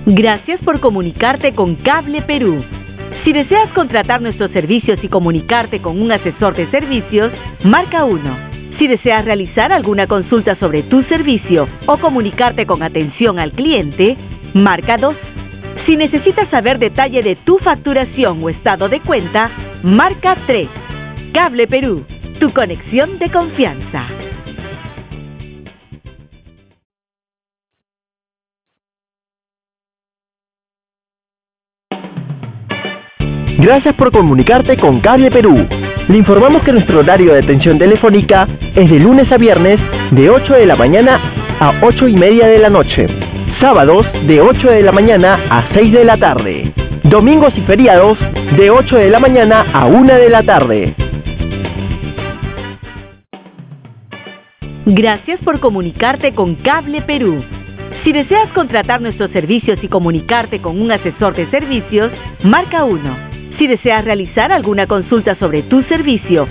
Gracias por comunicarte con Cable Perú. Si deseas contratar nuestros servicios y comunicarte con un asesor de servicios, marca 1. Si deseas realizar alguna consulta sobre tu servicio o comunicarte con atención al cliente, marca 2. Si necesitas saber detalle de tu facturación o estado de cuenta, marca 3. Cable Perú, tu conexión de confianza. Gracias por comunicarte con Cable Perú. Le informamos que nuestro horario de atención telefónica es de lunes a viernes de 8 de la mañana a 8:30 de la noche. Sábados de 8 de la mañana a 6 de la tarde. Domingos y feriados de 8 de la mañana a 1 de la tarde. Gracias por comunicarte con Cable Perú. Si deseas contratar nuestros servicios y comunicarte con un asesor de servicios, marca 1. Si deseas realizar alguna consulta sobre tu servicio